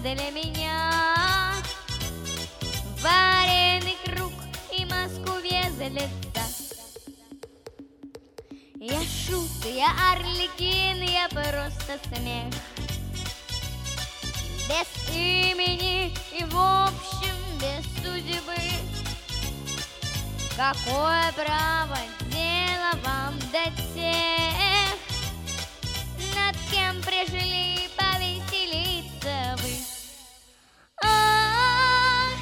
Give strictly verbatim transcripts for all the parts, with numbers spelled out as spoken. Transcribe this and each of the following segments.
для меня. Вареный круг и Москве за лица. Я шут, я Арлекин, я просто смех. Без имени и в общем без судьбы. Какое право дело вам до тех, над кем пришли повеселиться вы? Ах,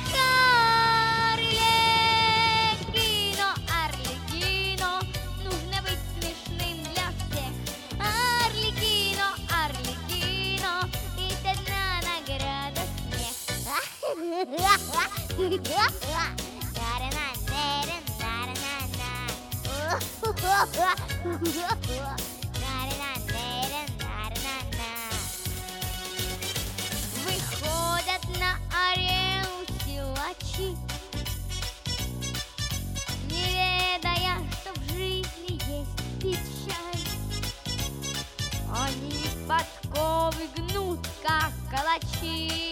Арлекино, Арлекино, нужно быть смешным для всех. Арлекино, Арлекино, есть одна награда выходят на арену силачи, не ведая, что в жизни есть печаль. Они подковы гнут, как калачи,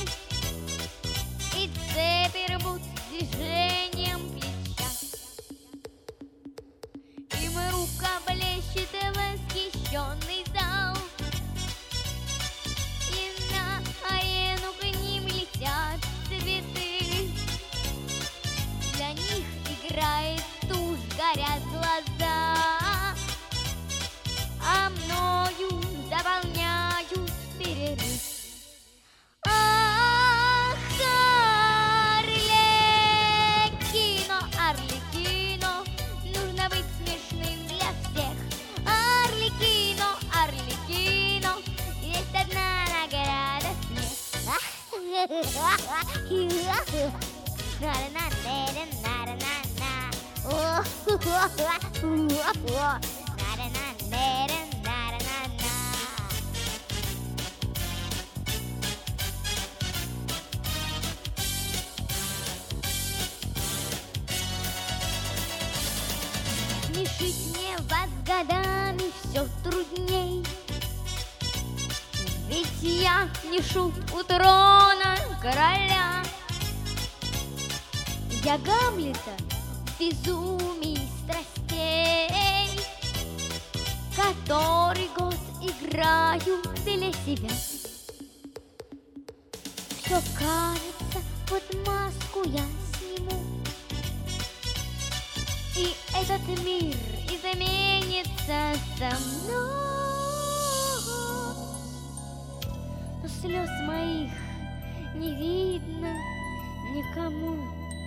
и цепи рвут движением плеча. Им рука блещет восхищенный зал, и на арену к ним летят цветы. Для них играет тушь, горят глаза, а мною заполняют перерыв. Ах, Арлекино, Арлекино, нужно быть смешным для всех. Арлекино, Арлекино, есть одна награда смех. Смешить мне вас годами все трудней, ведь я не шут у трона короля. Я Гамлета в безумии страстей, который год играю для себя. Все кажется, под маску я сниму, и этот мир изменится со мной. Но слез моих не видно никому.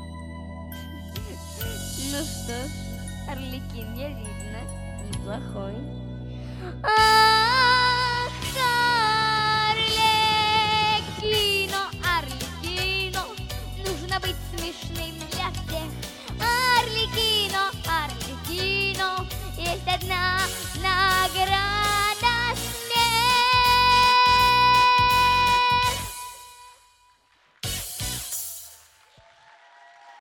Ну что ж, Арлекин, я видно, неплохой. Ах, Арлекино, Арлекино, нужно быть смешным для всех. Арлекино, Арлекино, есть одна